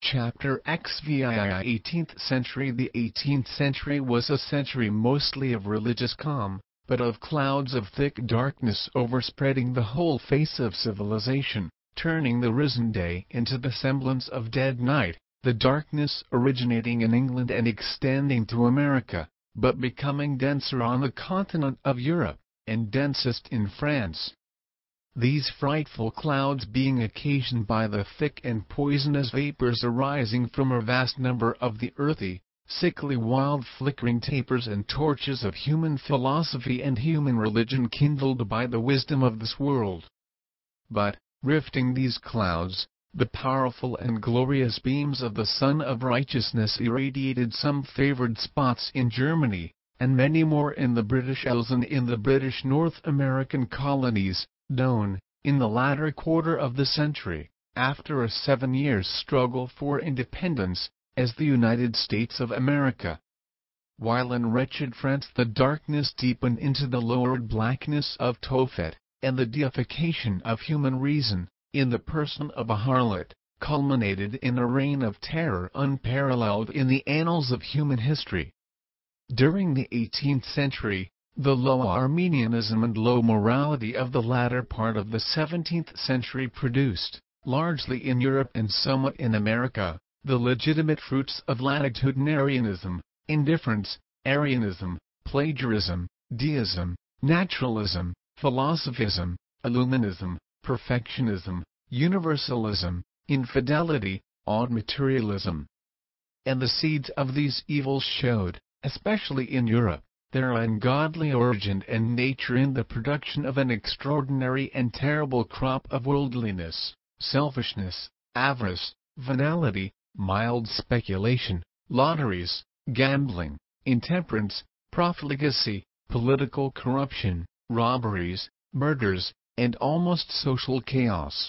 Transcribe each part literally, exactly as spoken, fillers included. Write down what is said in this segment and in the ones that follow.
Chapter X V I eighteenth century. The eighteenth century was a century mostly of religious calm, but of clouds of thick darkness overspreading the whole face of civilization, turning the risen day into the semblance of dead night, the darkness originating in England and extending to America, but becoming denser on the continent of Europe, and densest in France. These frightful clouds being occasioned by the thick and poisonous vapors arising from a vast number of the earthy, sickly wild flickering tapers and torches of human philosophy and human religion kindled by the wisdom of this world. But, rifting these clouds, the powerful and glorious beams of the Sun of Righteousness irradiated some favored spots in Germany, and many more in the British Isles and in the British North American colonies, known, in the latter quarter of the century, after a seven years' struggle for independence, as the United States of America. While in wretched France the darkness deepened into the lowered blackness of Tophet, and the deification of human reason, in the person of a harlot, culminated in a reign of terror unparalleled in the annals of human history. During the eighteenth century, the low Arminianism and low morality of the latter part of the seventeenth century produced, largely in Europe and somewhat in America, the legitimate fruits of latitudinarianism, indifference, Arianism, plagiarism, deism, naturalism, philosophism, illuminism, perfectionism, universalism, infidelity, odd materialism. And the seeds of these evils showed, especially in Europe, their ungodly origin and nature in the production of an extraordinary and terrible crop of worldliness, selfishness, avarice, venality, mild speculation, lotteries, gambling, intemperance, profligacy, political corruption, robberies, murders, and almost social chaos.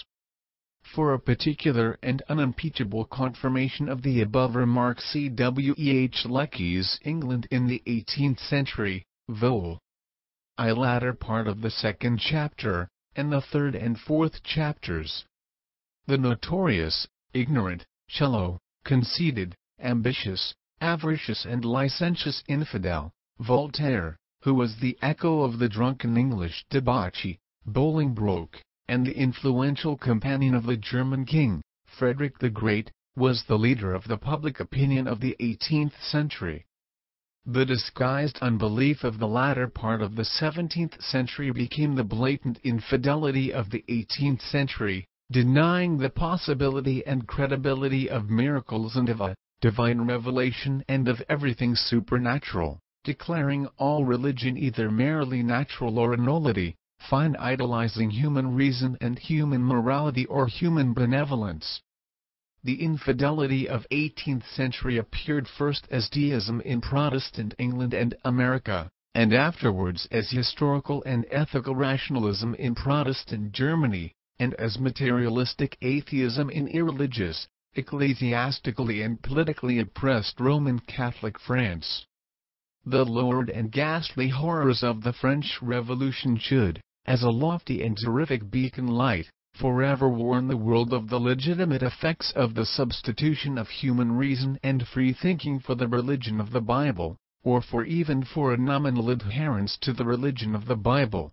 For a particular and unimpeachable confirmation of the above remark see W E H Lecky's England in the eighteenth century, vol. I. latter part of the second chapter, and the third and fourth chapters. The notorious, ignorant, shallow, conceited, ambitious, avaricious and licentious infidel, Voltaire, who was the echo of the drunken English debauchee, Bolingbroke, and the influential companion of the German king, Frederick the Great, was the leader of the public opinion of the eighteenth century. The disguised unbelief of the latter part of the seventeenth century became the blatant infidelity of the eighteenth century, denying the possibility and credibility of miracles and of a divine revelation and of everything supernatural, declaring all religion either merely natural or a nullity, fine idolizing human reason and human morality or human benevolence. The infidelity of eighteenth century appeared first as deism in Protestant England and America, and afterwards as historical and ethical rationalism in Protestant Germany, and as materialistic atheism in irreligious, ecclesiastically and politically oppressed Roman Catholic France. The lurid and ghastly horrors of the French Revolution should, as a lofty and terrific beacon light, forever warn the world of the legitimate effects of the substitution of human reason and free thinking for the religion of the Bible, or for even for a nominal adherence to the religion of the Bible.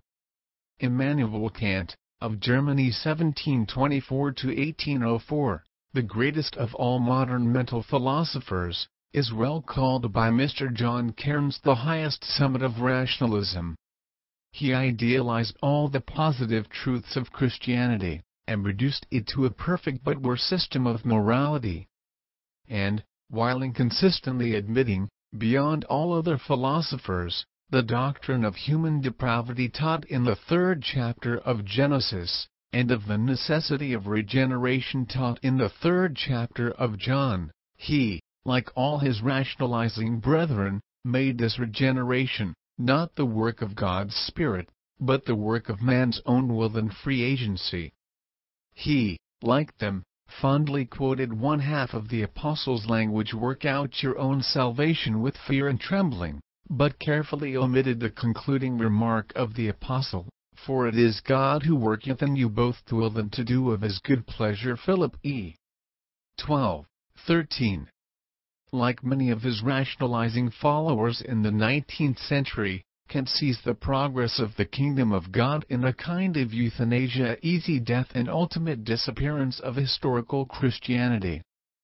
Immanuel Kant, of Germany seventeen twenty-four to eighteen oh four, the greatest of all modern mental philosophers, is well called by Mister John Cairns the highest summit of rationalism. He idealized all the positive truths of Christianity, and reduced it to a perfect but were system of morality. And, while inconsistently admitting, beyond all other philosophers, the doctrine of human depravity taught in the third chapter of Genesis, and of the necessity of regeneration taught in the third chapter of John, he, like all his rationalizing brethren, made this regeneration not the work of God's Spirit, but the work of man's own will and free agency. He, like them, fondly quoted one half of the Apostles' language, "Work out your own salvation with fear and trembling," but carefully omitted the concluding remark of the Apostle, "For it is God who worketh in you both to will and to do of his good pleasure." Philip E. twelve, thirteen. Like many of his rationalizing followers in the nineteenth century, Kant sees the progress of the kingdom of God in a kind of euthanasia, easy death and ultimate disappearance of historical Christianity.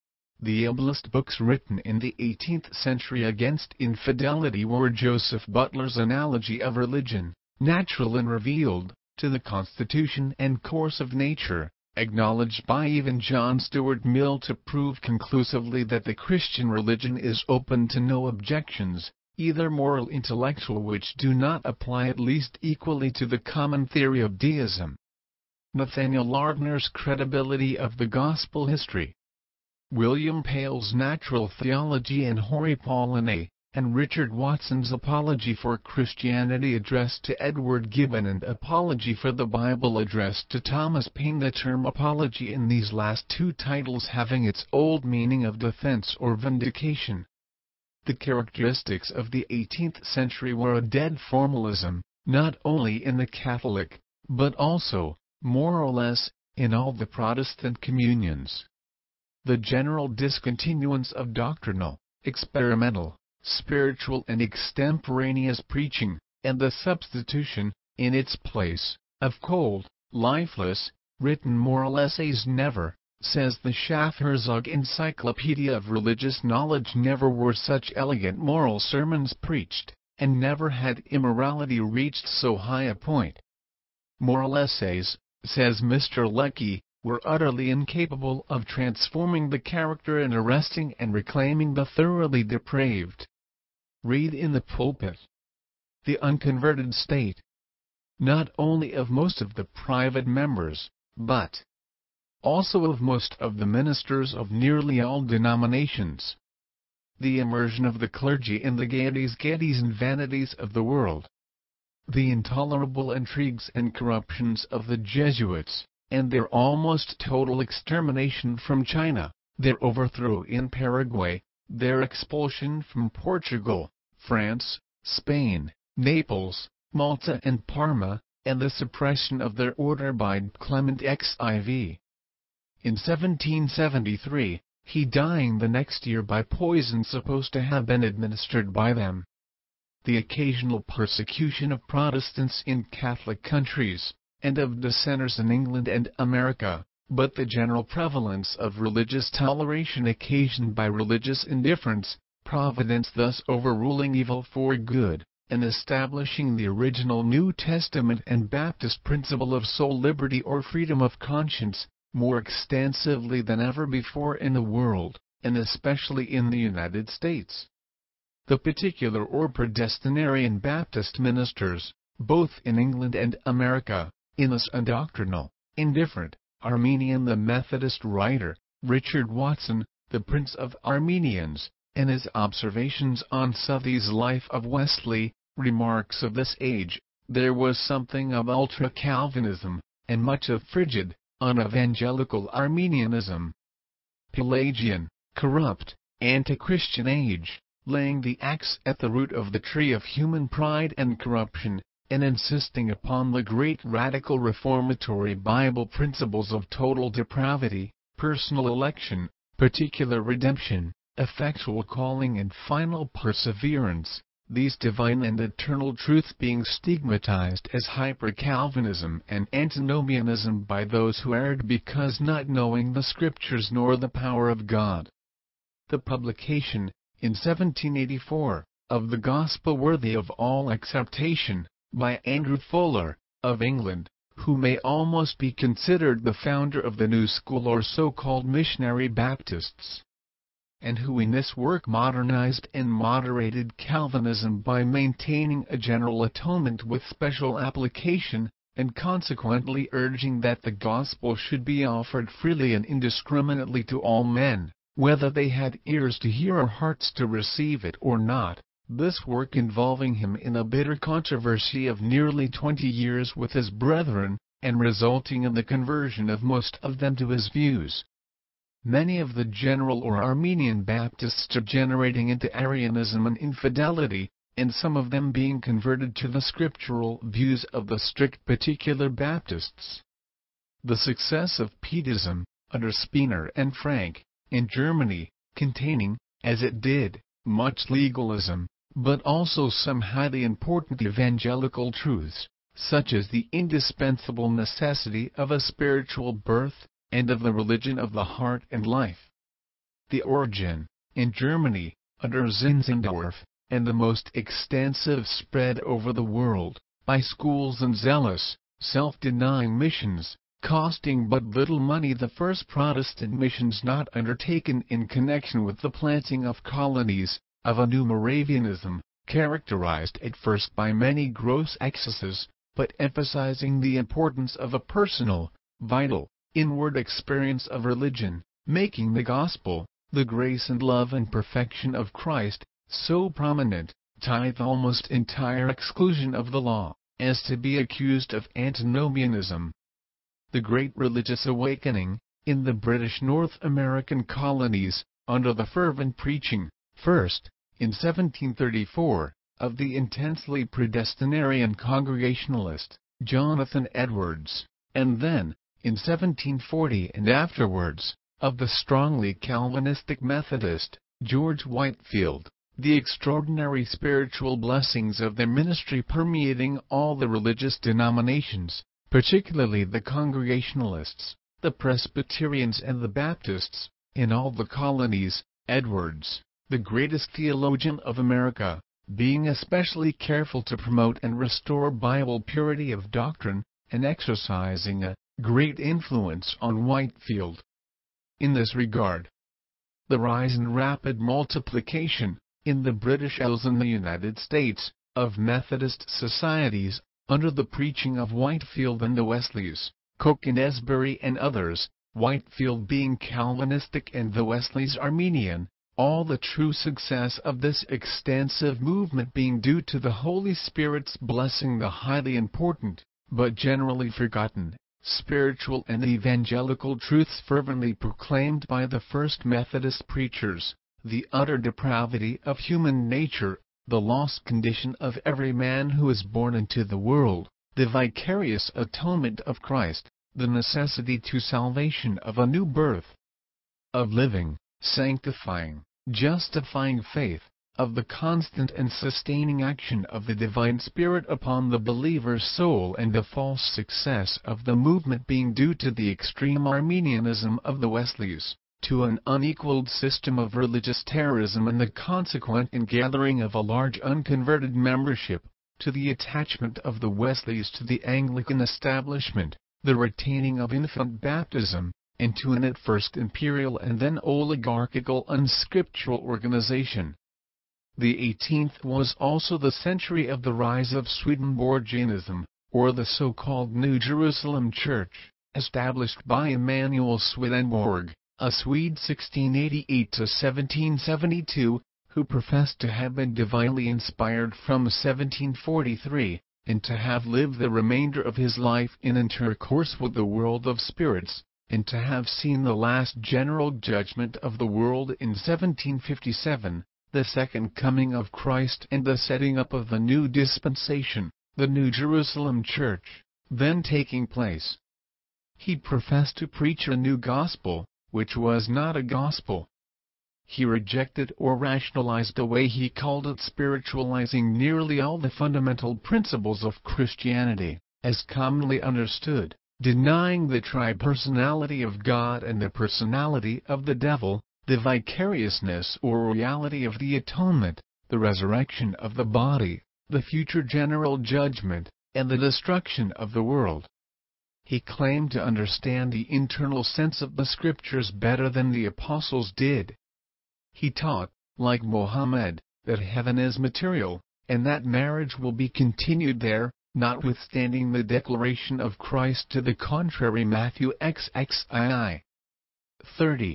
The ablest books written in the eighteenth century against infidelity were Joseph Butler's Analogy of Religion, Natural and Revealed, to the Constitution and Course of Nature, acknowledged by even John Stuart Mill to prove conclusively that the Christian religion is open to no objections, either moral or intellectual, which do not apply at least equally to the common theory of deism. Nathaniel Lardner's Credibility of the Gospel History, William Pale's Natural Theology and Henri Paulinet, and Richard Watson's Apology for Christianity addressed to Edward Gibbon and Apology for the Bible addressed to Thomas Paine. The term apology in these last two titles having its old meaning of defense or vindication. The characteristics of the eighteenth century were a dead formalism, not only in the Catholic, but also, more or less, in all the Protestant communions. The general discontinuance of doctrinal, experimental, spiritual and extemporaneous preaching, and the substitution, in its place, of cold, lifeless, written moral essays. Never, says the Schaff-Herzog Encyclopedia of Religious Knowledge, never were such elegant moral sermons preached, and never had immorality reached so high a point. Moral essays, says Mister Lecky, were utterly incapable of transforming the character and arresting and reclaiming the thoroughly depraved. Read in the pulpit. The unconverted state, not only of most of the private members, but also of most of the ministers of nearly all denominations. The immersion of the clergy in the gaieties, gaieties and vanities of the world. The intolerable intrigues and corruptions of the Jesuits, and their almost total extermination from China, their overthrow in Paraguay, their expulsion from Portugal, France, Spain, Naples, Malta and Parma, and the suppression of their order by Clement Xiv. In seventeen seventy-three, he dying the next year by poison supposed to have been administered by them. The occasional persecution of Protestants in Catholic countries, and of dissenters in England and America, but the general prevalence of religious toleration occasioned by religious indifference, Providence thus overruling evil for good, and establishing the original New Testament and Baptist principle of soul liberty or freedom of conscience, more extensively than ever before in the world, and especially in the United States. The particular or predestinarian Baptist ministers, both in England and America, in this undoctrinal, indifferent, Armenian. The Methodist writer, Richard Watson, the Prince of Armenians, and his observations on Southey's Life of Wesley, remarks of this age, there was something of ultra-Calvinism, and much of frigid, unevangelical Armenianism. Pelagian, corrupt, anti-Christian age, laying the axe at the root of the tree of human pride and corruption, and insisting upon the great radical reformatory Bible principles of total depravity, personal election, particular redemption, effectual calling and final perseverance, these divine and eternal truths being stigmatized as hyper-Calvinism and antinomianism by those who erred because not knowing the Scriptures nor the power of God. The publication, in seventeen eighty-four, of the Gospel Worthy of All Acceptation, by Andrew Fuller, of England, who may almost be considered the founder of the New School or so-called Missionary Baptists, and who in this work modernized and moderated Calvinism by maintaining a general atonement with special application, and consequently urging that the gospel should be offered freely and indiscriminately to all men, whether they had ears to hear or hearts to receive it or not. This work involving him in a bitter controversy of nearly twenty years with his brethren, and resulting in the conversion of most of them to his views. Many of the general or Armenian Baptists degenerating into Arianism and infidelity, and some of them being converted to the scriptural views of the strict particular Baptists. The success of Pietism, under Spener and Frank, in Germany, containing, as it did, much legalism, but also some highly important evangelical truths, such as the indispensable necessity of a spiritual birth, and of the religion of the heart and life. The Origin, in Germany, under Zinzendorf, and the most extensive spread over the world, by schools and zealous, self-denying missions, costing but little money. The first Protestant missions not undertaken in connection with the planting of colonies, of a new Moravianism, characterized at first by many gross excesses, but emphasizing the importance of a personal, vital, inward experience of religion, making the gospel, the grace and love and perfection of Christ, so prominent, tithe almost entire exclusion of the law, as to be accused of antinomianism. The great religious awakening, in the British North American colonies, under the fervent preaching, first, in seventeen thirty-four, of the intensely predestinarian Congregationalist, Jonathan Edwards, and then, in seventeen forty and afterwards, of the strongly Calvinistic Methodist, George Whitefield, the extraordinary spiritual blessings of their ministry permeating all the religious denominations, particularly the Congregationalists, the Presbyterians and the Baptists, in all the colonies, Edwards, the greatest theologian of America, being especially careful to promote and restore Bible purity of doctrine, and exercising a great influence on Whitefield. In this regard, the rise and rapid multiplication, in the British Isles and the United States, of Methodist societies, under the preaching of Whitefield and the Wesleys, Coke and Esbury and others, Whitefield being Calvinistic and the Wesleys Arminian, all the true success of this extensive movement being due to the Holy Spirit's blessing the highly important, but generally forgotten, spiritual and evangelical truths fervently proclaimed by the first Methodist preachers, the utter depravity of human nature, the lost condition of every man who is born into the world, the vicarious atonement of Christ, the necessity to salvation of a new birth, of living, sanctifying, justifying faith, of the constant and sustaining action of the divine Spirit upon the believer's soul, and the false success of the movement being due to the extreme Arminianism of the Wesleys, to an unequaled system of religious terrorism and the consequent ingathering of a large unconverted membership, to the attachment of the Wesleys to the Anglican establishment, the retaining of infant baptism, and to an at first imperial and then oligarchical unscriptural organization. The eighteenth was also the century of the rise of Swedenborgianism, or the so-called New Jerusalem Church, established by Emanuel Swedenborg, a Swede sixteen eighty-eight to seventeen seventy-two, who professed to have been divinely inspired from seventeen forty-three, and to have lived the remainder of his life in intercourse with the world of spirits, and to have seen the last general judgment of the world in seventeen fifty-seven, the second coming of Christ and the setting up of the new dispensation, the New Jerusalem Church, then taking place. He professed to preach a new gospel, which was not a gospel. He rejected or rationalized away, he called it spiritualizing, nearly all the fundamental principles of Christianity, as commonly understood, denying the tripersonality of God and the personality of the devil, the vicariousness or reality of the atonement, the resurrection of the body, the future general judgment, and the destruction of the world. He claimed to understand the internal sense of the Scriptures better than the apostles did. He taught, like Mohammed, that heaven is material, and that marriage will be continued there, notwithstanding the declaration of Christ to the contrary. Matthew sixteen thirty.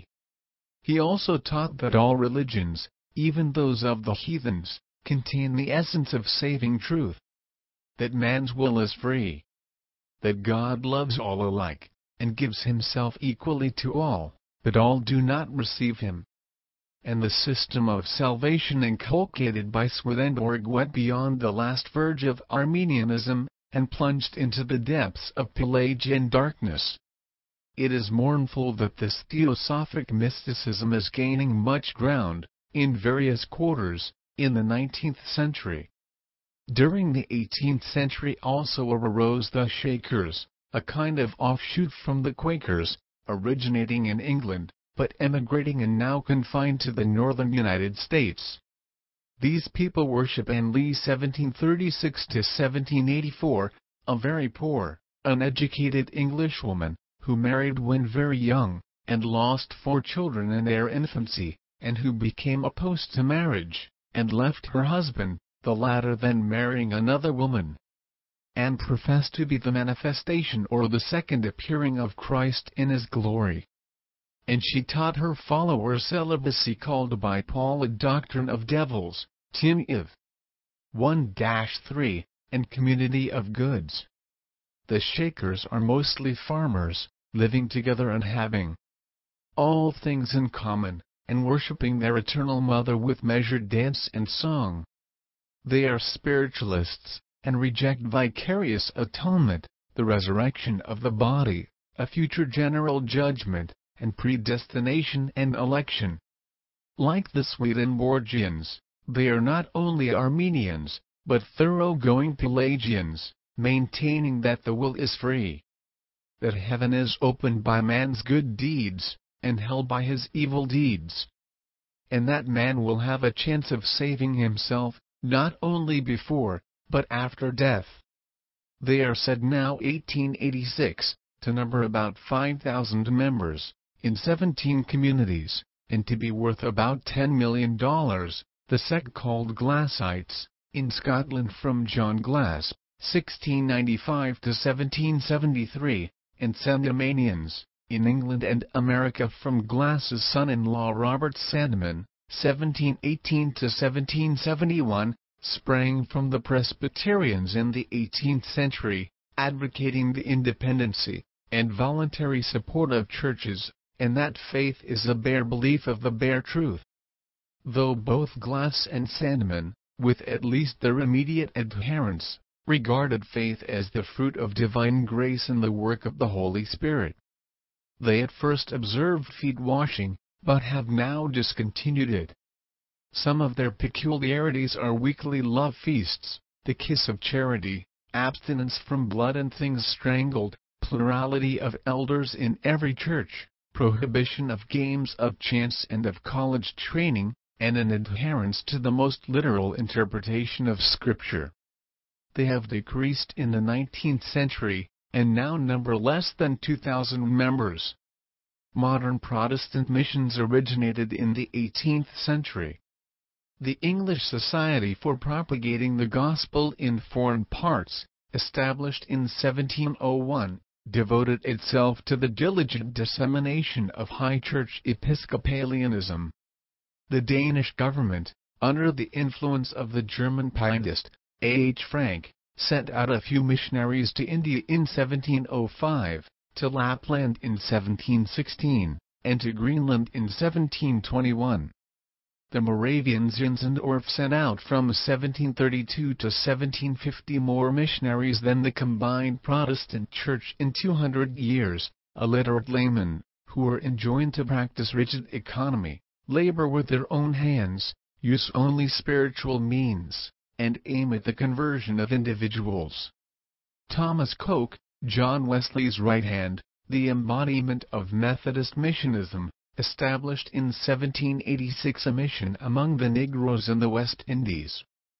He also taught that all religions, even those of the heathens, contain the essence of saving truth. That man's will is free. That God loves all alike, and gives himself equally to all, but all do not receive him. And the system of salvation inculcated by Swedenborg went beyond the last verge of Arminianism, and plunged into the depths of Pelagian darkness. It is mournful that this theosophic mysticism is gaining much ground, in various quarters, in the nineteenth century. During the eighteenth century also arose the Shakers, a kind of offshoot from the Quakers, originating in England, but emigrating and now confined to the northern United States. These people worship Anne Lee seventeen thirty-six to seventeen eighty-four, a very poor, uneducated Englishwoman, who married when very young, and lost four children in their infancy, and who became opposed to marriage, and left her husband, the latter then marrying another woman. Anne professed to be the manifestation or the second appearing of Christ in his glory. And she taught her followers celibacy, called by Paul a doctrine of devils, Tim Iv one three, and community of goods. The Shakers are mostly farmers, living together and having all things in common, and worshipping their eternal mother with measured dance and song. They are spiritualists, and reject vicarious atonement, the resurrection of the body, a future general judgment, and predestination and election. Like the Swedenborgians, they are not only Arminians, but thoroughgoing Pelagians, maintaining that the will is free, that heaven is opened by man's good deeds, and hell by his evil deeds, and that man will have a chance of saving himself, not only before, but after death. They are said now eighteen eighty-six, to number about five thousand members, in seventeen communities, and to be worth about ten million dollars, the sect called Glassites, in Scotland from John Glass, sixteen ninety-five to seventeen seventy-three, and Sandemanians, in England and America from Glass's son-in-law Robert Sandeman, seventeen eighteen to seventeen seventy-one, sprang from the Presbyterians in the eighteenth century, advocating the independency and voluntary support of churches, and that faith is a bare belief of the bare truth. Though both Glass and Sandeman, with at least their immediate adherents, regarded faith as the fruit of divine grace and the work of the Holy Spirit. They at first observed feet washing, but have now discontinued it. Some of their peculiarities are weekly love feasts, the kiss of charity, abstinence from blood and things strangled, plurality of elders in every church, prohibition of games of chance and of college training, and an adherence to the most literal interpretation of Scripture. They have decreased in the nineteenth century, and now number less than two thousand members. Modern Protestant missions originated in the eighteenth century. The English Society for Propagating the Gospel in Foreign Parts, established in seventeen oh one, devoted itself to the diligent dissemination of High Church Episcopalianism. The Danish government, under the influence of the German pietist, A. H. Frank, sent out a few missionaries to India in seventeen oh five, to Lapland in seventeen sixteen, and to Greenland in seventeen twenty-one. The Moravian Zinzendorf sent out from seventeen thirty-two to seventeen fifty more missionaries than the combined Protestant Church in two hundred years, illiterate laymen, who were enjoined to practice rigid economy, labor with their own hands, use only spiritual means, and aim at the conversion of individuals. Thomas Coke, John Wesley's right hand, the embodiment of Methodist missionism, established in seventeen eighty-six a mission among the Negroes in the West Indies.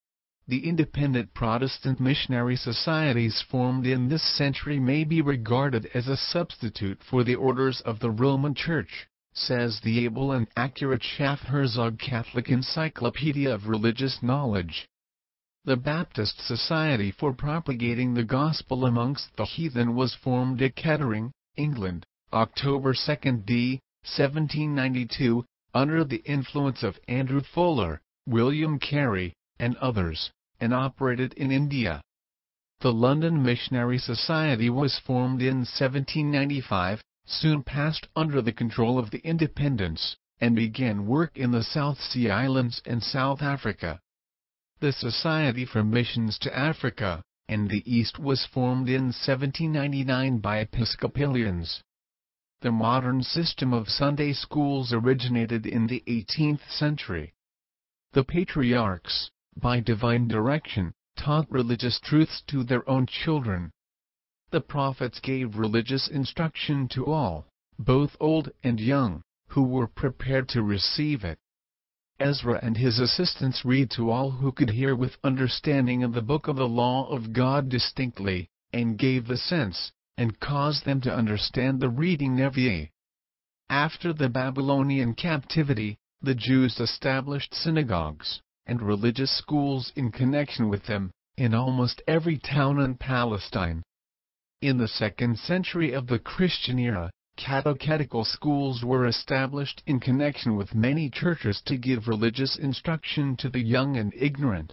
The independent Protestant missionary societies formed in this century may be regarded as a substitute for the orders of the Roman Church, says the able and accurate Schaff-Herzog Catholic Encyclopedia of Religious Knowledge. The Baptist Society for Propagating the Gospel amongst the Heathen was formed at Kettering, England, October second d. seventeen ninety-two, under the influence of Andrew Fuller, William Carey, and others, and operated in India. The London Missionary Society was formed in seventeen ninety-five, soon passed under the control of the Independents, and began work in the South Sea Islands and South Africa. The Society for Missions to Africa and the East was formed in seventeen ninety-nine by Episcopalians. the modern system of Sunday schools originated in the eighteenth century. The patriarchs, by divine direction, taught religious truths to their own children. The prophets gave religious instruction to all, both old and young, who were prepared to receive it. Ezra and his assistants read to all who could hear with understanding of the book of the law of God distinctly, and gave the sense, and caused them to understand the reading Nevi'ah. After the Babylonian captivity, the Jews established synagogues, and religious schools in connection with them, in almost every town in Palestine. In the second century of the Christian era, catechetical schools were established in connection with many churches to give religious instruction to the young and ignorant.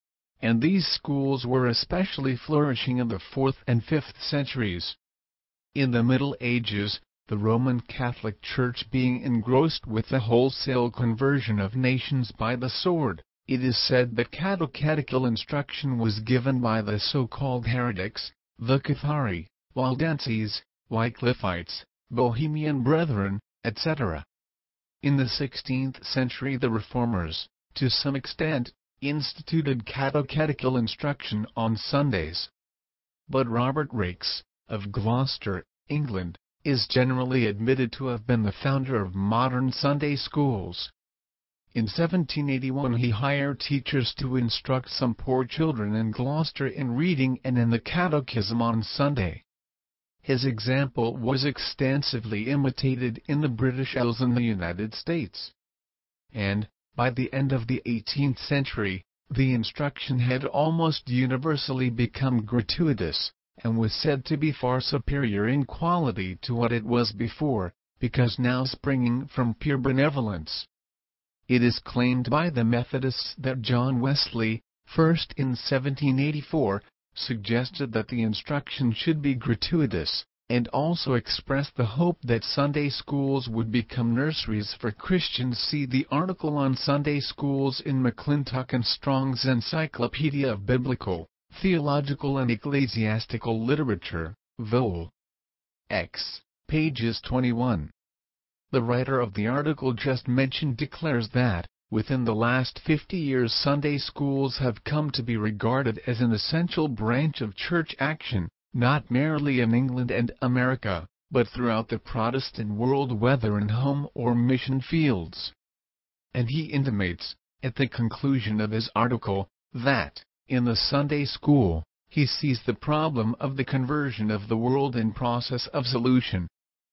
And these schools were especially flourishing in the fourth and fifth centuries. In the Middle Ages, the Roman Catholic Church being engrossed with the wholesale conversion of nations by the sword, it is said that catechetical instruction was given by the so-called heretics, the Cathari, Waldenses, Wycliffites, Bohemian Brethren, et cetera. In the sixteenth century the Reformers, to some extent, instituted catechetical instruction on Sundays. But Robert Raikes, of Gloucester, England, is generally admitted to have been the founder of modern Sunday schools. In seventeen eighty-one he hired teachers to instruct some poor children in Gloucester in reading and in the Catechism on Sunday. His example was extensively imitated in the British Isles and the United States. And, by the end of the eighteenth century, the instruction had almost universally become gratuitous, and was said to be far superior in quality to what it was before, because now springing from pure benevolence. It is claimed by the Methodists that John Wesley, first in seventeen eighty-four, suggested that the instruction should be gratuitous, and also expressed the hope that Sunday schools would become nurseries for Christians. See the article on Sunday schools in McClintock and Strong's Encyclopedia of Biblical, Theological and Ecclesiastical Literature, Vol. X, pages twenty-one. The writer of the article just mentioned declares that, within the last fifty years Sunday schools have come to be regarded as an essential branch of church action, not merely in England and America, but throughout the Protestant world, whether in home or mission fields. And he intimates, at the conclusion of his article, that, in the Sunday school, he sees the problem of the conversion of the world in process of solution.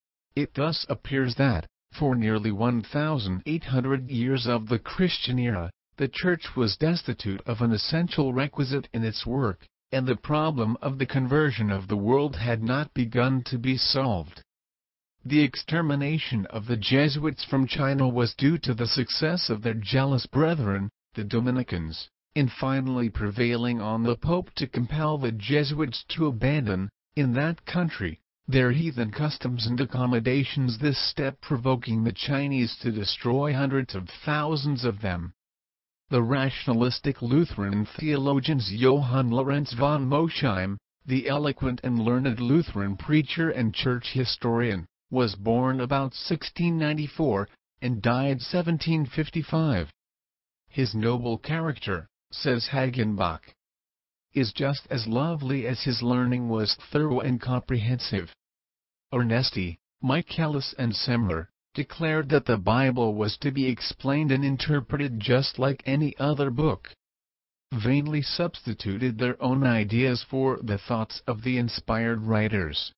It thus appears that, for nearly one thousand eight hundred years of the Christian era, the Church was destitute of an essential requisite in its work, and the problem of the conversion of the world had not begun to be solved. The extermination of the Jesuits from China was due to the success of their jealous brethren, the Dominicans, in finally prevailing on the Pope to compel the Jesuits to abandon, in that country, their heathen customs and accommodations, this step provoking the Chinese to destroy hundreds of thousands of them. The rationalistic Lutheran theologians Johann Lorenz von Mosheim, the eloquent and learned Lutheran preacher and church historian, was born about sixteen ninety-four, and died seventeen fifty-five. His noble character, says Hagenbach, is just as lovely as his learning was thorough and comprehensive. Ernesti, Michaelis and Semler declared that the Bible was to be explained and interpreted just like any other book. Vainly substituted their own ideas for the thoughts of the inspired writers.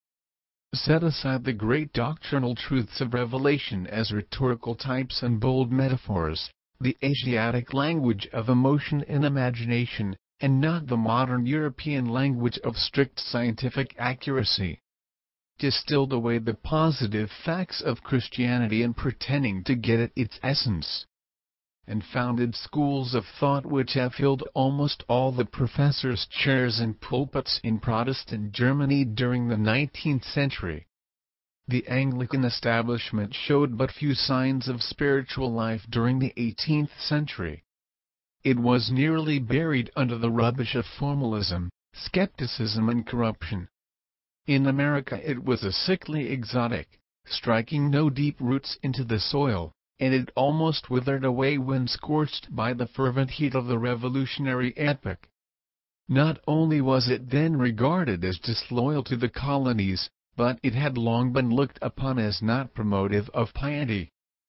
Set aside the great doctrinal truths of Revelation as rhetorical types and bold metaphors, the Asiatic language of emotion and imagination, and not the modern European language of strict scientific accuracy. Distilled away the positive facts of Christianity and pretending to get at its essence. And founded schools of thought which have filled almost all the professors' chairs and pulpits in Protestant Germany during the nineteenth century. The Anglican establishment showed but few signs of spiritual life during the eighteenth century. It was nearly buried under the rubbish of formalism, skepticism and corruption. In America it was a sickly exotic, striking no deep roots into the soil, and it almost withered away when scorched by the fervent heat of the revolutionary epoch. Not only was it then regarded as disloyal to the colonies, but it had long been looked upon as not promotive of piety.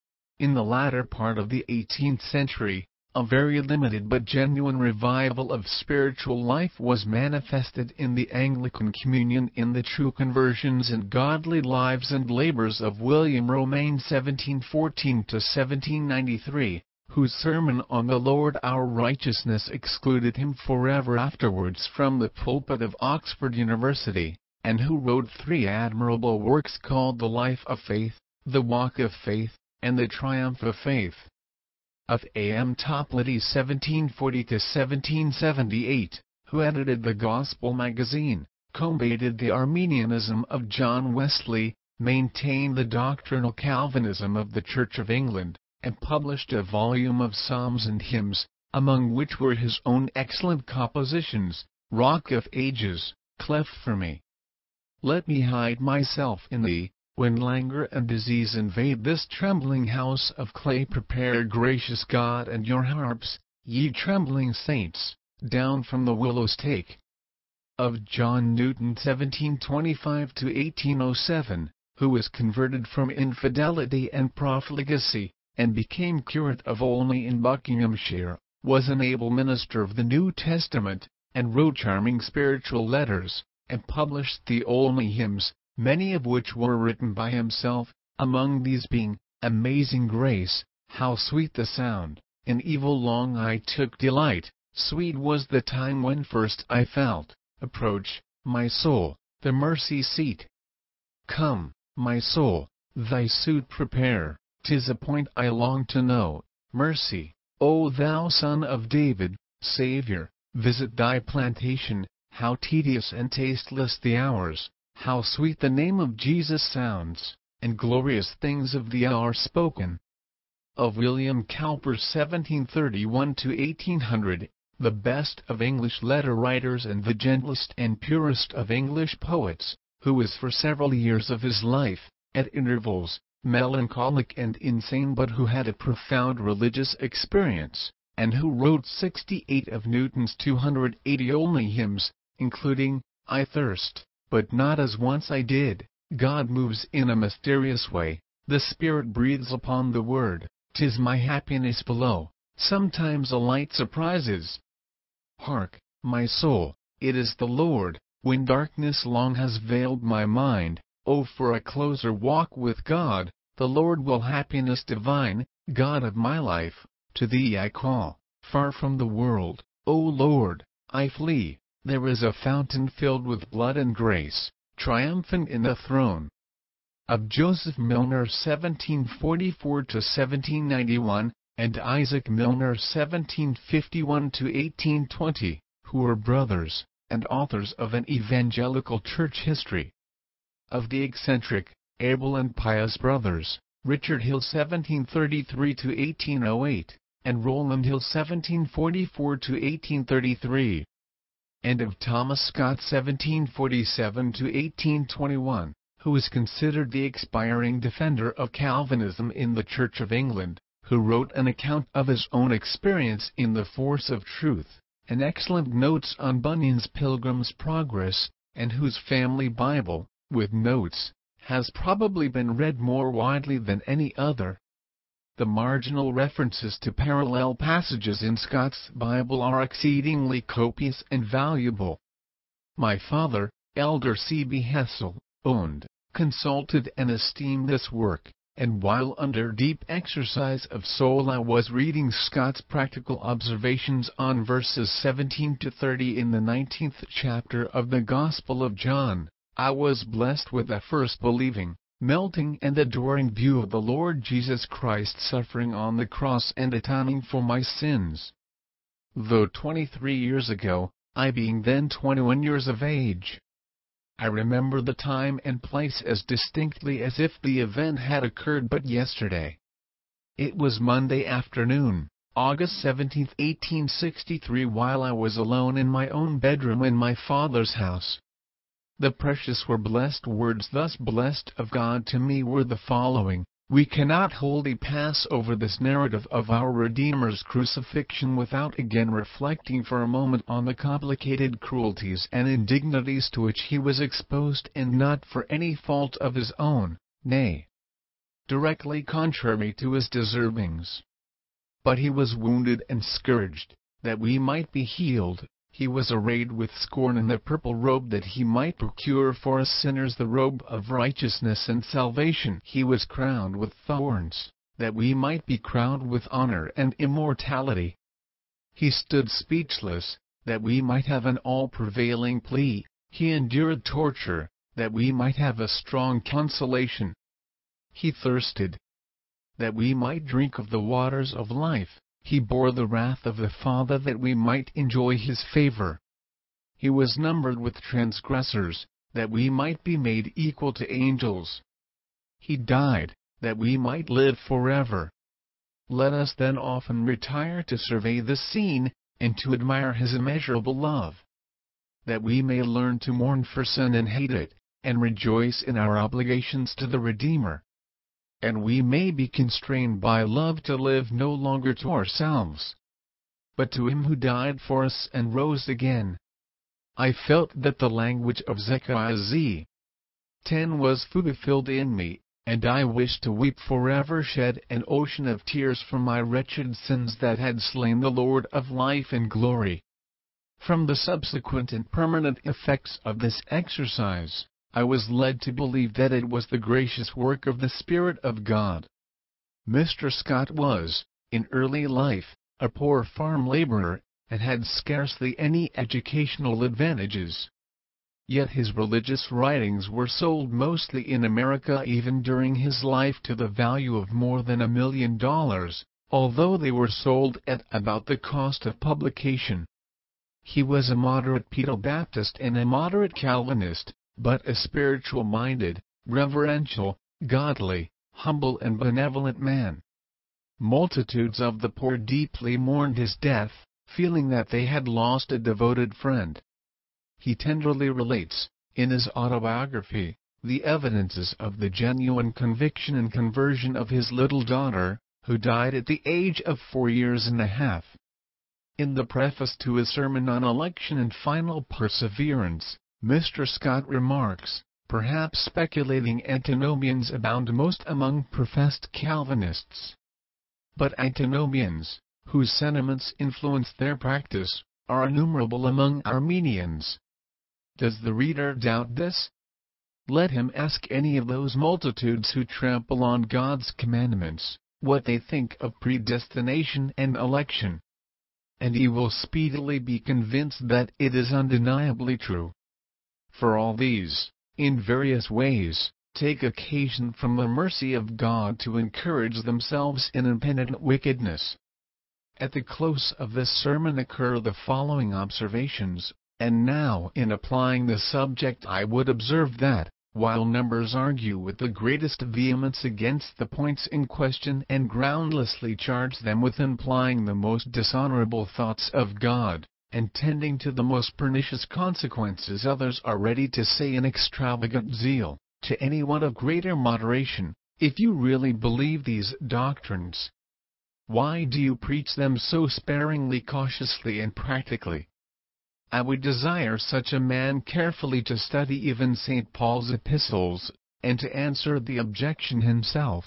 In the latter part of the eighteenth century, a very limited but genuine revival of spiritual life was manifested in the Anglican Communion in the true conversions and godly lives and labors of William Romaine seventeen fourteen to seventeen ninety-three, whose sermon on the Lord our righteousness excluded him forever afterwards from the pulpit of Oxford University, and who wrote three admirable works called The Life of Faith, The Walk of Faith, and The Triumph of Faith. Of A M Toplady seventeen forty to seventeen seventy-eight, who edited the Gospel magazine, combated the Arminianism of John Wesley, maintained the doctrinal Calvinism of the Church of England, and published a volume of psalms and hymns, among which were his own excellent compositions, Rock of Ages, Cleft for Me. Let me hide myself in Thee. When languor and disease invade this trembling house of clay, prepare, gracious God, and your harps, ye trembling saints, down from the willows take. Of John Newton seventeen twenty-five to eighteen oh seven, who was converted from infidelity and profligacy, and became curate of Olney in Buckinghamshire, was an able minister of the New Testament, and wrote charming spiritual letters, and published the Olney hymns, many of which were written by himself, among these being, Amazing Grace, How Sweet the Sound, In Evil Long I Took Delight, Sweet Was the Time When First I Felt, Approach, My Soul, the Mercy Seat. Come, my soul, thy suit prepare, 'tis a point I long to know, Mercy, O thou Son of David, Saviour, visit thy plantation, how tedious and tasteless the hours, how sweet the name of Jesus sounds, and glorious things of thee are spoken. Of William Cowper seventeen thirty-one to eighteen hundred, the best of English letter writers and the gentlest and purest of English poets, who was for several years of his life, at intervals, melancholic and insane, but who had a profound religious experience, and who wrote sixty-eight of Newton's two hundred eighty Olney hymns, including, I Thirst, But Not As Once I Did, God Moves in a Mysterious Way, The Spirit Breathes Upon the Word, 'Tis My Happiness Below, Sometimes a Light Surprises. Hark, my soul, it is the Lord, when darkness long has veiled my mind, oh for a closer walk with God, the Lord will happiness divine, God of my life, to Thee I call, far from the world, O Lord, I flee. There is a fountain filled with blood and grace, triumphant in the throne. Of Joseph Milner seventeen forty-four to seventeen ninety-one, and Isaac Milner seventeen fifty-one to eighteen twenty, who were brothers, and authors of an evangelical church history. Of the eccentric, able and pious brothers, Richard Hill seventeen thirty-three to eighteen oh eight, and Rowland Hill seventeen forty-four to eighteen thirty-three. And of Thomas Scott seventeen forty-seven to eighteen twenty-one, who is considered the expiring defender of Calvinism in the Church of England, who wrote an account of his own experience in The Force of Truth, and excellent notes on Bunyan's Pilgrim's Progress, and whose family Bible, with notes, has probably been read more widely than any other. The marginal references to parallel passages in Scott's Bible are exceedingly copious and valuable. My father, Elder C B Hessel, owned, consulted and esteemed this work, and while under deep exercise of soul I was reading Scott's practical observations on verses seventeen to thirty in the nineteenth chapter of the Gospel of John, I was blessed with a first believing, melting and adoring view of the Lord Jesus Christ suffering on the cross and atoning for my sins. Though twenty-three years ago, I being then twenty-one years of age, I remember the time and place as distinctly as if the event had occurred but yesterday. It was Monday afternoon, August seventeenth, eighteen sixty-three, while I was alone in my own bedroom in my father's house. The precious were blessed words thus blessed of God to me were the following: we cannot wholly pass over this narrative of our Redeemer's crucifixion without again reflecting for a moment on the complicated cruelties and indignities to which he was exposed, and not for any fault of his own, nay, directly contrary to his deservings. But he was wounded and scourged, that we might be healed. He was arrayed with scorn in the purple robe, that he might procure for us sinners the robe of righteousness and salvation. He was crowned with thorns, that we might be crowned with honor and immortality. He stood speechless, that we might have an all-prevailing plea. He endured torture, that we might have a strong consolation. He thirsted, that we might drink of the waters of life. He bore the wrath of the Father, that we might enjoy his favor. He was numbered with transgressors, that we might be made equal to angels. He died, that we might live forever. Let us then often retire to survey this scene, and to admire his immeasurable love, that we may learn to mourn for sin and hate it, and rejoice in our obligations to the Redeemer. And we may be constrained by love to live no longer to ourselves, but to him who died for us and rose again. I felt that the language of Zechariah z. ten was fulfilled in me, and I wished to weep forever, shed an ocean of tears for my wretched sins that had slain the Lord of life and glory. From the subsequent and permanent effects of this exercise, I was led to believe that it was the gracious work of the Spirit of God. Mister Scott was, in early life, a poor farm laborer, and had scarcely any educational advantages. Yet his religious writings were sold mostly in America even during his life to the value of more than a million dollars, although they were sold at about the cost of publication. He was a moderate Pedo-Baptist and a moderate Calvinist, but a spiritual-minded, reverential, godly, humble and benevolent man. Multitudes of the poor deeply mourned his death, feeling that they had lost a devoted friend. He tenderly relates, in his autobiography, the evidences of the genuine conviction and conversion of his little daughter, who died at the age of four years and a half. In the preface to his sermon on election and final perseverance, Mister Scott remarks, perhaps speculating antinomians abound most among professed Calvinists. But antinomians, whose sentiments influence their practice, are innumerable among Arminians. Does the reader doubt this? Let him ask any of those multitudes who trample on God's commandments, what they think of predestination and election, and he will speedily be convinced that it is undeniably true. For all these, in various ways, take occasion from the mercy of God to encourage themselves in impenitent wickedness. At the close of this sermon occur the following observations, and now in applying the subject I would observe that, while numbers argue with the greatest vehemence against the points in question and groundlessly charge them with implying the most dishonorable thoughts of God, and tending to the most pernicious consequences, others are ready to say in extravagant zeal, to anyone of greater moderation, if you really believe these doctrines, why do you preach them so sparingly, cautiously and practically? I would desire such a man carefully to study even Saint Paul's epistles, and to answer the objection himself.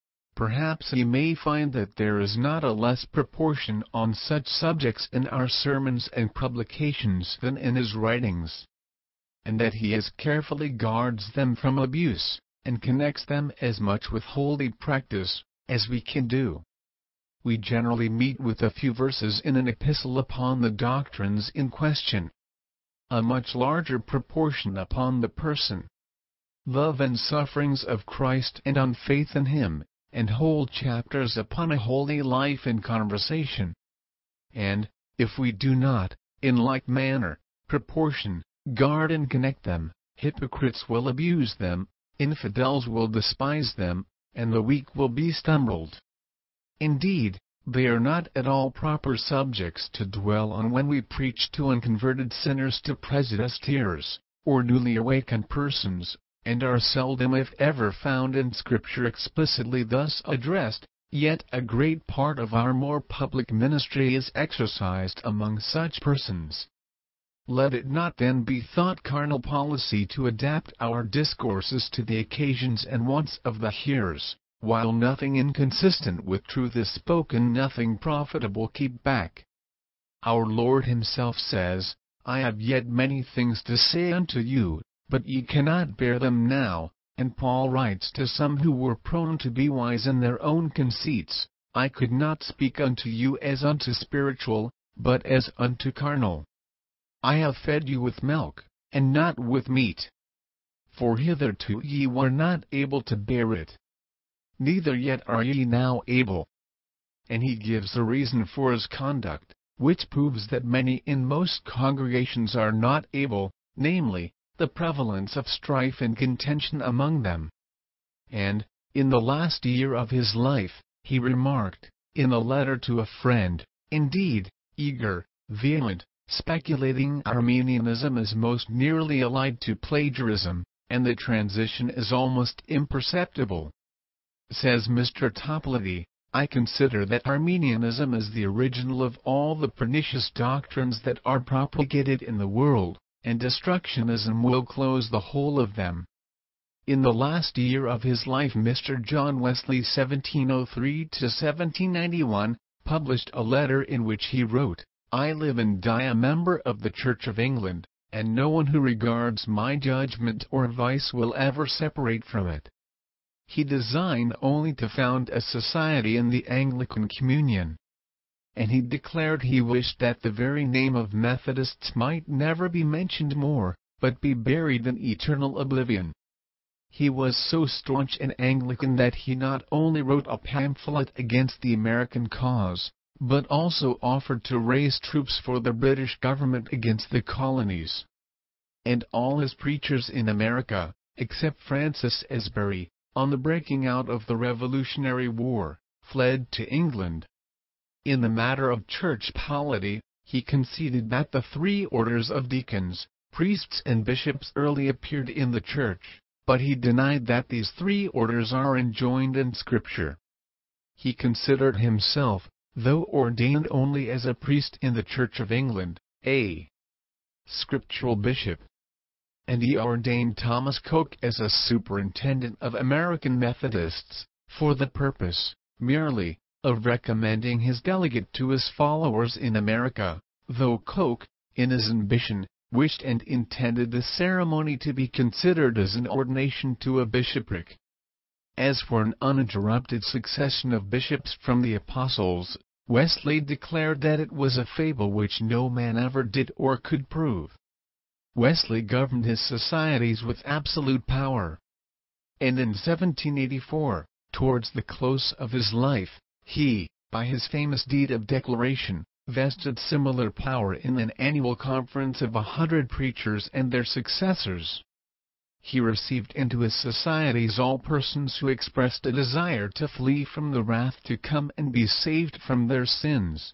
Perhaps he may find that there is not a less proportion on such subjects in our sermons and publications than in his writings, and that he as carefully guards them from abuse, and connects them as much with holy practice, as we can do. We generally meet with a few verses in an epistle upon the doctrines in question, a much larger proportion upon the person, love and sufferings of Christ and on faith in him, and whole chapters upon a holy life and conversation. And, if we do not, in like manner, proportion, guard and connect them, hypocrites will abuse them, infidels will despise them, and the weak will be stumbled. Indeed, they are not at all proper subjects to dwell on when we preach to unconverted sinners, to prejudiced hearers, or newly awakened persons, and are seldom if ever found in Scripture explicitly thus addressed, yet a great part of our more public ministry is exercised among such persons. Let it not then be thought carnal policy to adapt our discourses to the occasions and wants of the hearers, while nothing inconsistent with truth is spoken, nothing profitable keep back. Our Lord himself says, I have yet many things to say unto you, but ye cannot bear them now. And Paul writes to some who were prone to be wise in their own conceits, I could not speak unto you as unto spiritual, but as unto carnal. I have fed you with milk, and not with meat. For hitherto ye were not able to bear it. Neither yet are ye now able. And he gives a reason for his conduct, which proves that many in most congregations are not able, namely, the prevalence of strife and contention among them. And, in the last year of his life, he remarked, in a letter to a friend, indeed, eager, vehement, speculating Arminianism is most nearly allied to plagiarism, and the transition is almost imperceptible. Says Mister Toplady, I consider that Arminianism is the original of all the pernicious doctrines that are propagated in the world, and destructionism will close the whole of them. In the last year of his life Mister John Wesley seventeen oh three to seventeen ninety-one, published a letter in which he wrote, I live and die a member of the Church of England, and no one who regards my judgment or advice will ever separate from it. He designed only to found a society in the Anglican Communion. And he declared he wished that the very name of Methodists might never be mentioned more, but be buried in eternal oblivion. He was so staunch an Anglican that he not only wrote a pamphlet against the American cause, but also offered to raise troops for the British government against the colonies. And all his preachers in America, except Francis Asbury, on the breaking out of the Revolutionary War, fled to England. In the matter of church polity, he conceded that the three orders of deacons, priests and bishops early appeared in the church, but he denied that these three orders are enjoined in Scripture. He considered himself, though ordained only as a priest in the Church of England, a scriptural bishop. And he ordained Thomas Coke as a superintendent of American Methodists, for the purpose, merely, of recommending his delegate to his followers in America, though Coke, in his ambition, wished and intended the ceremony to be considered as an ordination to a bishopric. As for an uninterrupted succession of bishops from the apostles, Wesley declared that it was a fable which no man ever did or could prove. Wesley governed his societies with absolute power. And in seventeen eighty-four, towards the close of his life, he, by his famous deed of declaration, vested similar power in an annual conference of a hundred preachers and their successors. He received into his societies all persons who expressed a desire to flee from the wrath to come and be saved from their sins.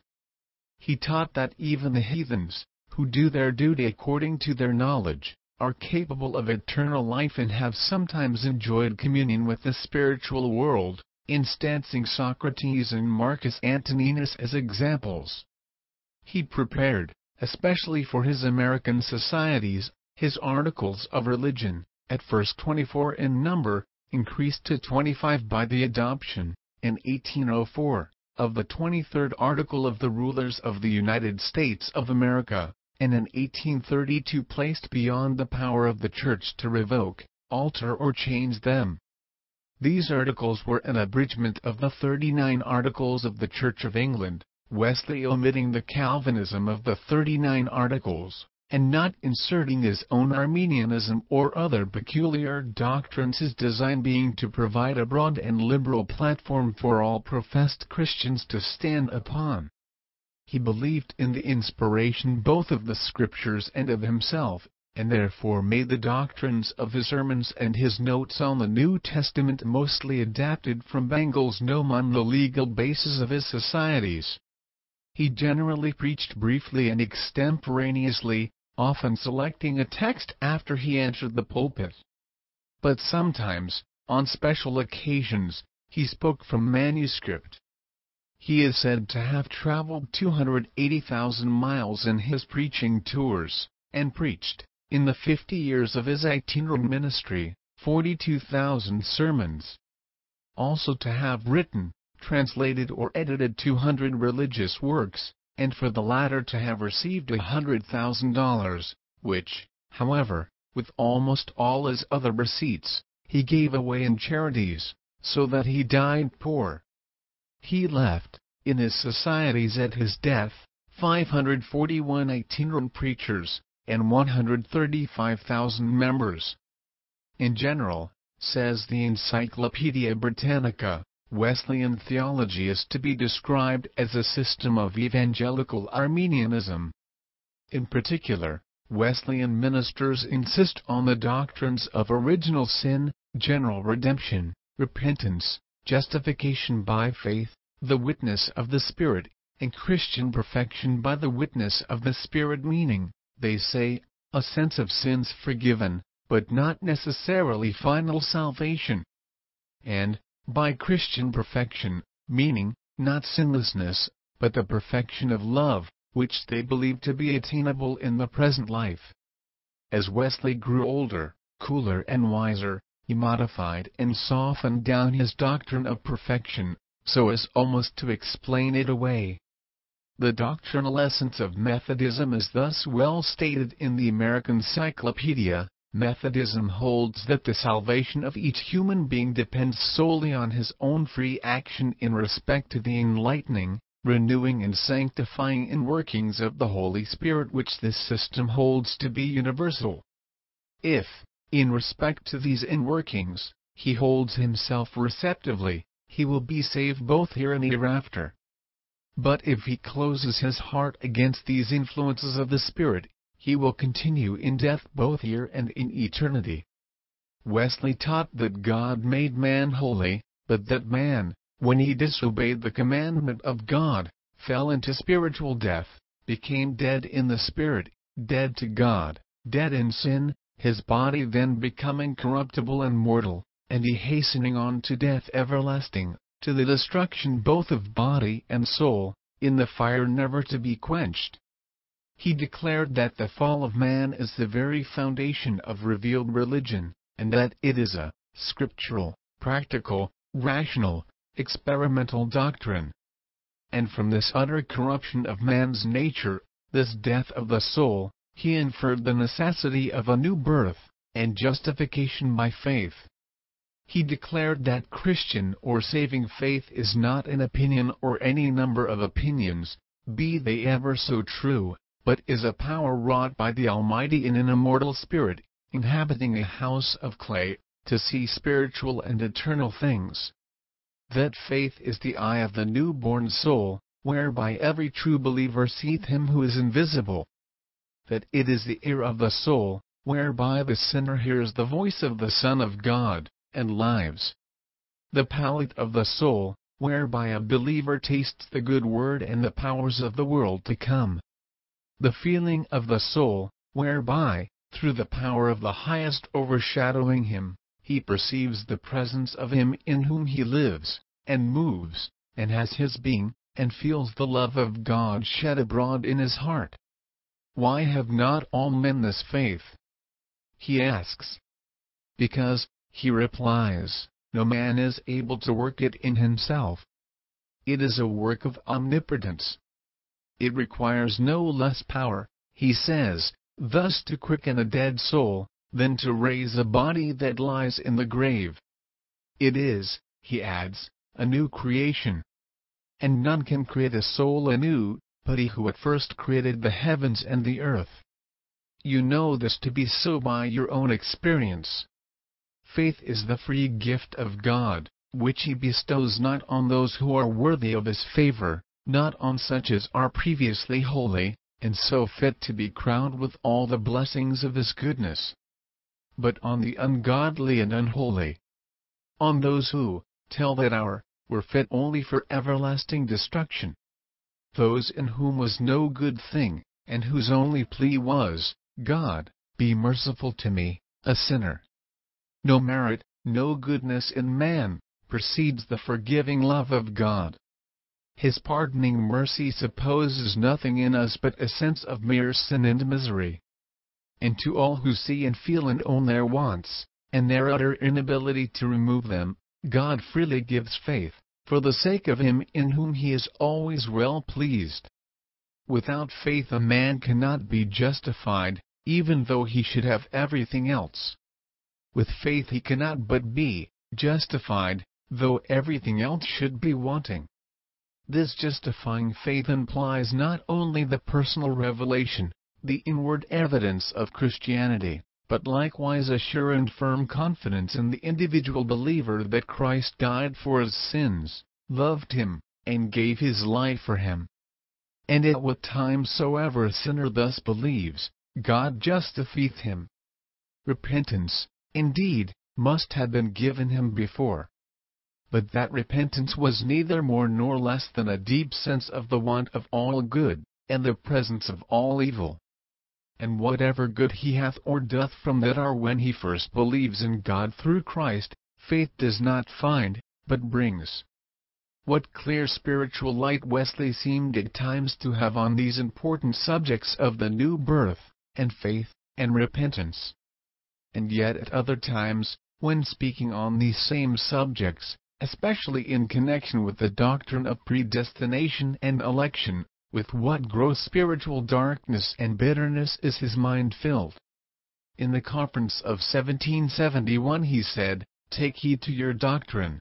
He taught that even the heathens, who do their duty according to their knowledge, are capable of eternal life and have sometimes enjoyed communion with the spiritual world, instancing Socrates and Marcus Antoninus as examples. He prepared, especially for his American societies, his articles of religion, at first twenty-four in number, increased to twenty-five by the adoption, in eighteen oh four, of the twenty-third article of the rulers of the United States of America, and in eighteen thirty-two placed beyond the power of the Church to revoke, alter or change them. These articles were an abridgment of the thirty-nine Articles of the Church of England, Wesley omitting the Calvinism of the thirty-nine Articles, and not inserting his own Arminianism or other peculiar doctrines, his design being to provide a broad and liberal platform for all professed Christians to stand upon. He believed in the inspiration both of the Scriptures and of himself, and therefore made the doctrines of his sermons and his notes on the New Testament mostly adapted from Bengal's Nome on the legal basis of his societies. He generally preached briefly and extemporaneously, often selecting a text after he entered the pulpit. But sometimes, on special occasions, he spoke from manuscript. He is said to have traveled two hundred eighty thousand miles in his preaching tours, and preached, in the fifty years of his itinerant ministry, forty-two thousand sermons. Also to have written, translated or edited two hundred religious works, and for the latter to have received a hundred thousand dollars, which, however, with almost all his other receipts, he gave away in charities, so that he died poor. He left, in his societies at his death, five hundred forty-one itinerant preachers, and one hundred thirty-five thousand members. In general, says the Encyclopaedia Britannica, Wesleyan theology is to be described as a system of evangelical Arminianism. In particular, Wesleyan ministers insist on the doctrines of original sin, general redemption, repentance, justification by faith, the witness of the Spirit, and Christian perfection by the witness of the Spirit, meaning, they say, a sense of sins forgiven, but not necessarily final salvation. And, by Christian perfection, meaning, not sinlessness, but the perfection of love, which they believe to be attainable in the present life. As Wesley grew older, cooler and wiser, he modified and softened down his doctrine of perfection, so as almost to explain it away. The doctrinal essence of Methodism is thus well stated in the American Cyclopedia. Methodism holds that the salvation of each human being depends solely on his own free action in respect to the enlightening, renewing and sanctifying inworkings of the Holy Spirit, which this system holds to be universal. If, in respect to these inworkings, he holds himself receptively, he will be saved both here and hereafter. But if he closes his heart against these influences of the Spirit, he will continue in death both here and in eternity. Wesley taught that God made man holy, but that man, when he disobeyed the commandment of God, fell into spiritual death, became dead in the spirit, dead to God, dead in sin, his body then becoming corruptible and mortal, and he hastening on to death everlasting, to the destruction both of body and soul, in the fire never to be quenched. He declared that the fall of man is the very foundation of revealed religion, and that it is a scriptural, practical, rational, experimental doctrine. And from this utter corruption of man's nature, this death of the soul, he inferred the necessity of a new birth, and justification by faith. He declared that Christian or saving faith is not an opinion or any number of opinions, be they ever so true, but is a power wrought by the Almighty in an immortal spirit, inhabiting a house of clay, to see spiritual and eternal things. That faith is the eye of the new-born soul, whereby every true believer seeth him who is invisible. That it is the ear of the soul, whereby the sinner hears the voice of the Son of God, and lives. The palate of the soul, whereby a believer tastes the good word and the powers of the world to come. The feeling of the soul, whereby, through the power of the highest overshadowing him, he perceives the presence of him in whom he lives, and moves, and has his being, and feels the love of God shed abroad in his heart. Why have not all men this faith? He asks. Because, he replies, no man is able to work it in himself. It is a work of omnipotence. It requires no less power, he says, thus to quicken a dead soul, than to raise a body that lies in the grave. It is, he adds, a new creation. And none can create a soul anew, but he who at first created the heavens and the earth. You know this to be so by your own experience. Faith is the free gift of God, which he bestows not on those who are worthy of his favor, not on such as are previously holy, and so fit to be crowned with all the blessings of his goodness, but on the ungodly and unholy, on those who, till that hour, were fit only for everlasting destruction, those in whom was no good thing, and whose only plea was, God, be merciful to me, a sinner. No merit, no goodness in man, precedes the forgiving love of God. His pardoning mercy supposes nothing in us but a sense of mere sin and misery. And to all who see and feel and own their wants, and their utter inability to remove them, God freely gives faith, for the sake of Him in whom He is always well pleased. Without faith a man cannot be justified, even though he should have everything else. With faith he cannot but be justified, though everything else should be wanting. This justifying faith implies not only the personal revelation, the inward evidence of Christianity, but likewise a sure and firm confidence in the individual believer that Christ died for his sins, loved him, and gave his life for him. And at what time soever a sinner thus believes, God justifieth him. Repentance, indeed, must have been given him before. But that repentance was neither more nor less than a deep sense of the want of all good, and the presence of all evil. And whatever good he hath or doth from that are when he first believes in God through Christ, faith does not find, but brings. What clear spiritual light Wesley seemed at times to have on these important subjects of the new birth, and faith, and repentance. And yet at other times, when speaking on these same subjects, especially in connection with the doctrine of predestination and election, with what gross spiritual darkness and bitterness is his mind filled. In the conference of seventeen seventy-one he said, "Take heed to your doctrine.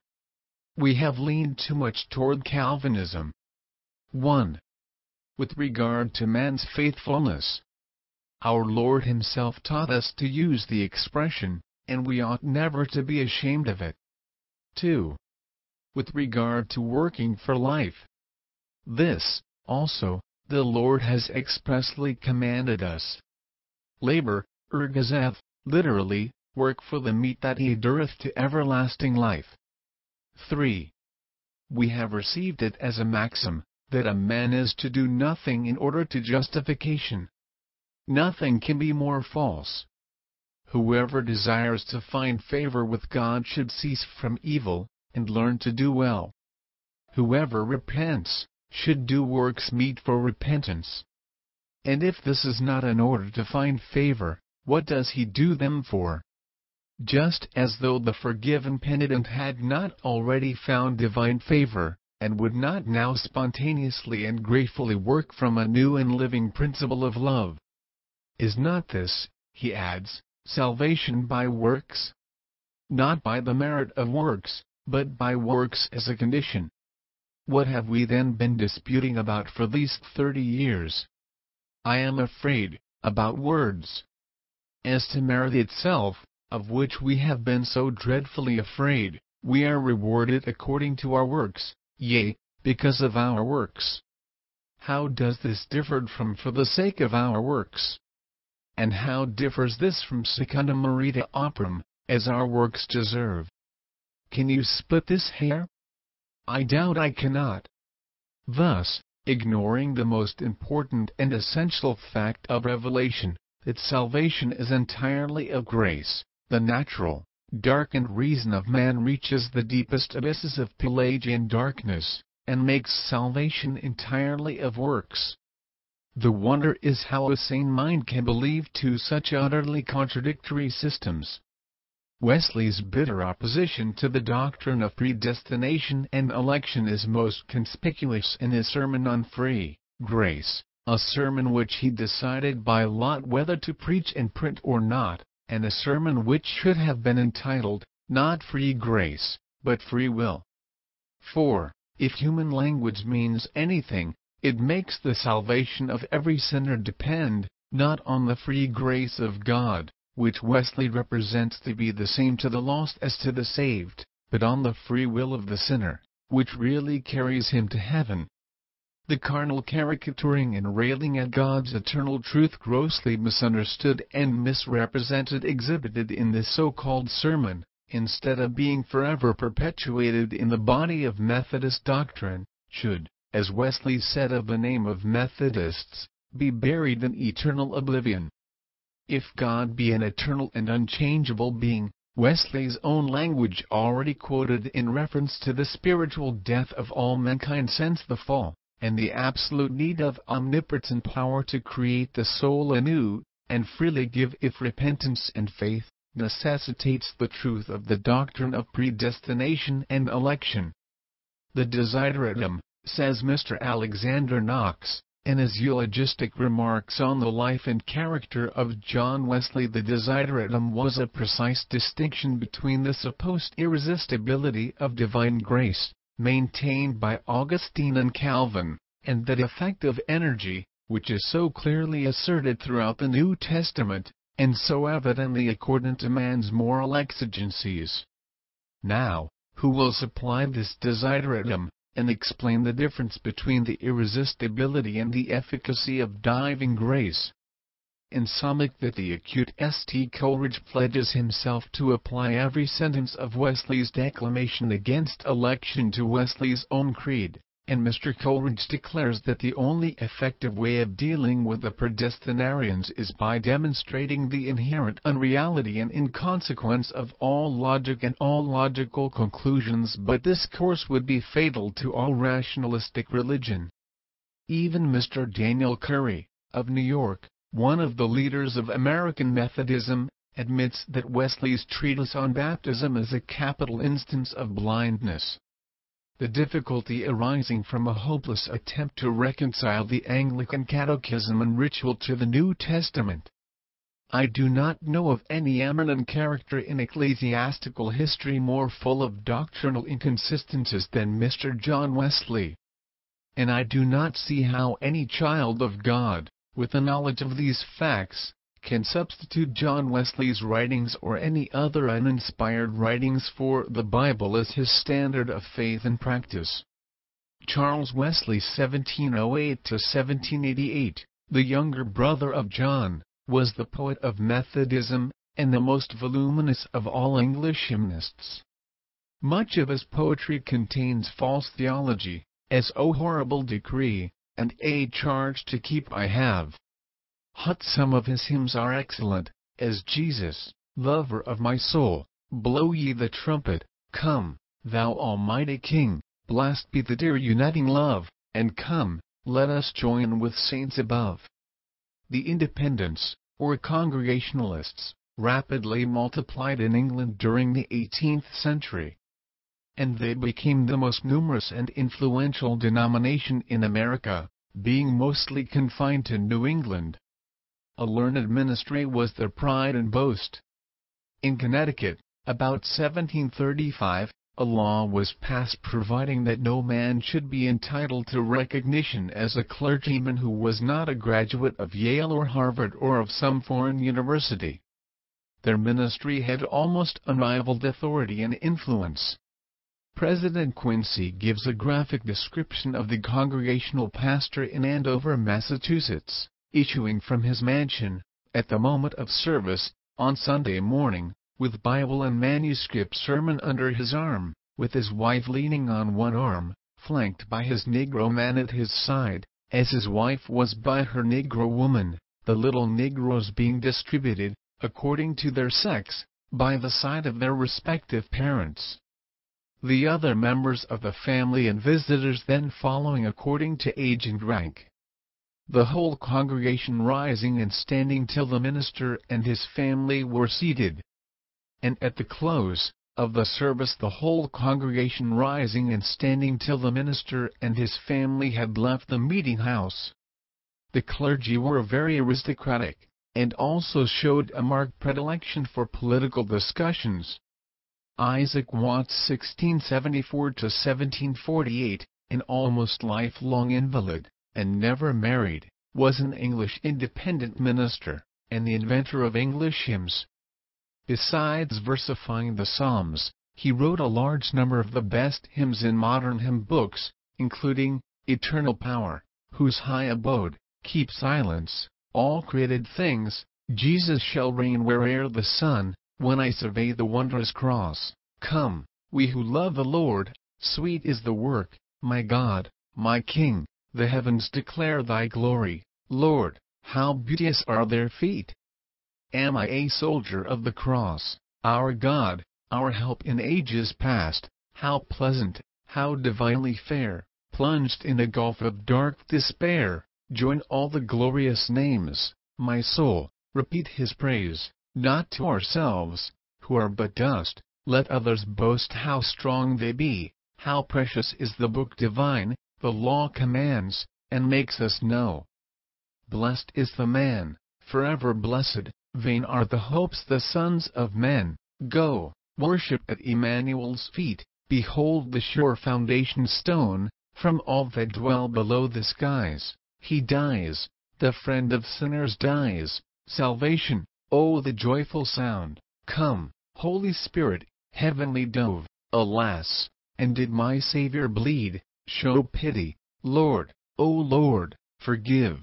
We have leaned too much toward Calvinism." one. With regard to man's faithfulness, our Lord Himself taught us to use the expression, and we ought never to be ashamed of it. two. With regard to working for life, this, also, the Lord has expressly commanded us. Labor, ergazeth, literally, work for the meat that endureth to everlasting life. three. We have received it as a maxim, that a man is to do nothing in order to justification. Nothing can be more false. Whoever desires to find favor with God should cease from evil, and learn to do well. Whoever repents, should do works meet for repentance. And if this is not in order to find favor, what does he do them for? Just as though the forgiven penitent had not already found divine favor, and would not now spontaneously and gratefully work from a new and living principle of love. Is not this, he adds, salvation by works? Not by the merit of works, but by works as a condition. What have we then been disputing about for these thirty years? I am afraid, about words. As to merit itself, of which we have been so dreadfully afraid, we are rewarded according to our works, yea, because of our works. How does this differ from for the sake of our works? And how differs this from secundum merita operum, as our works deserve? Can you split this hair? I doubt I cannot. Thus, ignoring the most important and essential fact of revelation, that salvation is entirely of grace, the natural, darkened reason of man reaches the deepest abysses of Pelagian darkness, and makes salvation entirely of works. The wonder is how a sane mind can believe two such utterly contradictory systems. Wesley's bitter opposition to the doctrine of predestination and election is most conspicuous in his sermon on free grace, a sermon which he decided by lot whether to preach and print or not, and a sermon which should have been entitled, not Free Grace, but Free Will. For, if human language means anything, it makes the salvation of every sinner depend, not on the free grace of God, which Wesley represents to be the same to the lost as to the saved, but on the free will of the sinner, which really carries him to heaven. The carnal caricaturing and railing at God's eternal truth grossly misunderstood and misrepresented exhibited in this so-called sermon, instead of being forever perpetuated in the body of Methodist doctrine, should, as Wesley said of the name of Methodists, be buried in eternal oblivion. If God be an eternal and unchangeable being, Wesley's own language already quoted in reference to the spiritual death of all mankind since the fall, and the absolute need of omnipotent power to create the soul anew, and freely give if repentance and faith, necessitates the truth of the doctrine of predestination and election. The desideratum, says Mister Alexander Knox, in his eulogistic remarks on the life and character of John Wesley, the desideratum was a precise distinction between the supposed irresistibility of divine grace, maintained by Augustine and Calvin, and that effective energy, which is so clearly asserted throughout the New Testament, and so evidently accordant to man's moral exigencies. Now, who will supply this desideratum, and explain the difference between the irresistibility and the efficacy of divine grace? In summing that the acute Saint Coleridge pledges himself to apply every sentence of Wesley's declamation against election to Wesley's own creed, and Mister Coleridge declares that the only effective way of dealing with the predestinarians is by demonstrating the inherent unreality and inconsequence of all logic and all logical conclusions, but this course would be fatal to all rationalistic religion. Even Mister Daniel Curry, of New York, one of the leaders of American Methodism, admits that Wesley's treatise on baptism is a capital instance of blindness. The difficulty arising from a hopeless attempt to reconcile the Anglican Catechism and ritual to the New Testament. I do not know of any eminent character in ecclesiastical history more full of doctrinal inconsistencies than Mister John Wesley. And I do not see how any child of God, with a knowledge of these facts, can substitute John Wesley's writings or any other uninspired writings for the Bible as his standard of faith and practice. Charles Wesley seventeen oh eight to seventeen eighty-eight, the younger brother of John, was the poet of Methodism, and the most voluminous of all English hymnists. Much of his poetry contains false theology, as O horrible decree, and A charge to keep I have. But some of his hymns are excellent, as Jesus, lover of my soul, blow ye the trumpet, come, thou almighty King, blessed be the dear uniting love, and come, let us join with saints above. The Independents, or Congregationalists, rapidly multiplied in England during the eighteenth century, and they became the most numerous and influential denomination in America, being mostly confined to New England. A learned ministry was their pride and boast. In Connecticut, about seventeen thirty-five, a law was passed providing that no man should be entitled to recognition as a clergyman who was not a graduate of Yale or Harvard or of some foreign university. Their ministry had almost unrivaled authority and influence. President Quincy gives a graphic description of the Congregational pastor in Andover, Massachusetts, issuing from his mansion, at the moment of service, on Sunday morning, with Bible and manuscript sermon under his arm, with his wife leaning on one arm, flanked by his Negro man at his side, as his wife was by her Negro woman, the little Negroes being distributed, according to their sex, by the side of their respective parents. The other members of the family and visitors then following according to age and rank. The whole congregation rising and standing till the minister and his family were seated. And at the close of the service the whole congregation rising and standing till the minister and his family had left the meeting house. The clergy were very aristocratic, and also showed a marked predilection for political discussions. Isaac Watts sixteen seventy-four to seventeen forty-eight, an almost lifelong invalid, and never married, was an English independent minister, and the inventor of English hymns. Besides versifying the Psalms, he wrote a large number of the best hymns in modern hymn books, including Eternal Power, Whose High Abode, Keep Silence, All Created Things, Jesus Shall Reign Where'er the Sun, When I Survey the Wondrous Cross, Come, We Who Love the Lord, Sweet is the Work, My God, My King. The heavens declare thy glory, Lord, how beauteous are their feet. am I a soldier of the cross, our God, our help in ages past. How pleasant, how divinely fair, plunged in a gulf of dark despair, join all the glorious names, my soul, repeat his praise, not to ourselves, who are but dust, let others boast how strong they be, how precious is the book divine, the law commands, and makes us know. Blessed is the man, forever blessed, vain are the hopes the sons of men, go, worship at Emmanuel's feet, behold the sure foundation stone, from all that dwell below the skies, he dies, the friend of sinners dies, salvation, oh the joyful sound, come, Holy Spirit, heavenly dove, alas, and did my Savior bleed, show pity, Lord, O Lord, forgive.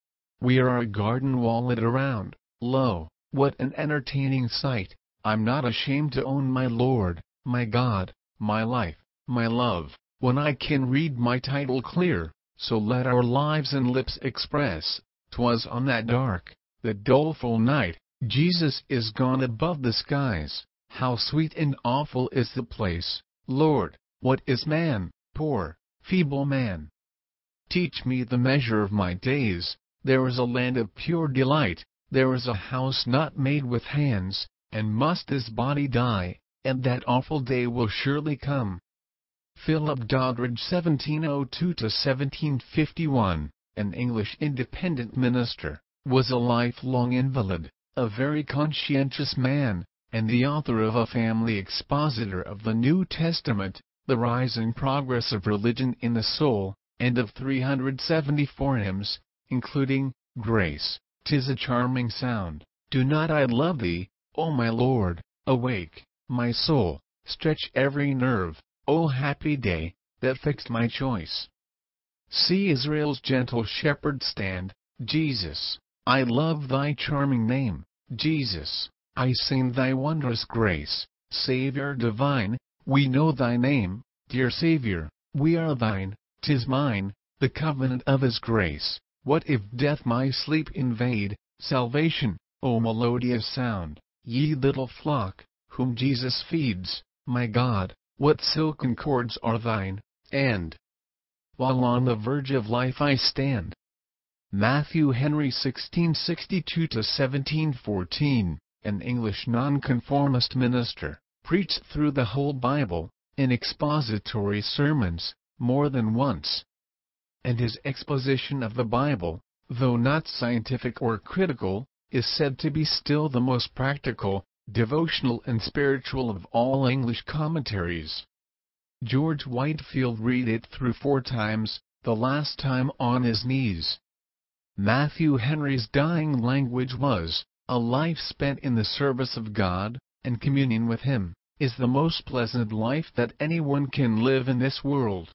We are a garden walled around, lo, what an entertaining sight, I'm not ashamed to own my Lord, my God, my life, my love, when I can read my title clear, so let our lives and lips express, 'twas on that dark, that doleful night, Jesus is gone above the skies, how sweet and awful is the place, Lord, what is man, poor, feeble man? Teach me the measure of my days, there is a land of pure delight, there is a house not made with hands, and must this body die, and that awful day will surely come. Philip Doddridge seventeen oh two to seventeen fifty-one, an English independent minister, was a lifelong invalid, a very conscientious man, and the author of a family expositor of the New Testament, The Rise and Progress of Religion in the Soul, and of three hundred seventy-four hymns, including, Grace, 'tis a charming sound, do not I love thee, O my Lord, awake, my soul, stretch every nerve, O happy day, that fixed my choice. See Israel's gentle shepherd stand, Jesus, I love thy charming name, Jesus, I sing thy wondrous grace, Savior divine, we know thy name, dear Savior, we are thine, 'tis mine, the covenant of his grace, what if death my sleep invade, salvation, O melodious sound, ye little flock, whom Jesus feeds, my God, what silken cords are thine, and while on the verge of life I stand. Matthew Henry sixteen sixty-two to seventeen fourteen, an English nonconformist minister, preached through the whole Bible, in expository sermons, more than once. And his exposition of the Bible, though not scientific or critical, is said to be still the most practical, devotional and spiritual of all English commentaries. George Whitefield read it through four times, the last time on his knees. Matthew Henry's dying language was, a life spent in the service of God, and communion with Him, is the most pleasant life that anyone can live in this world.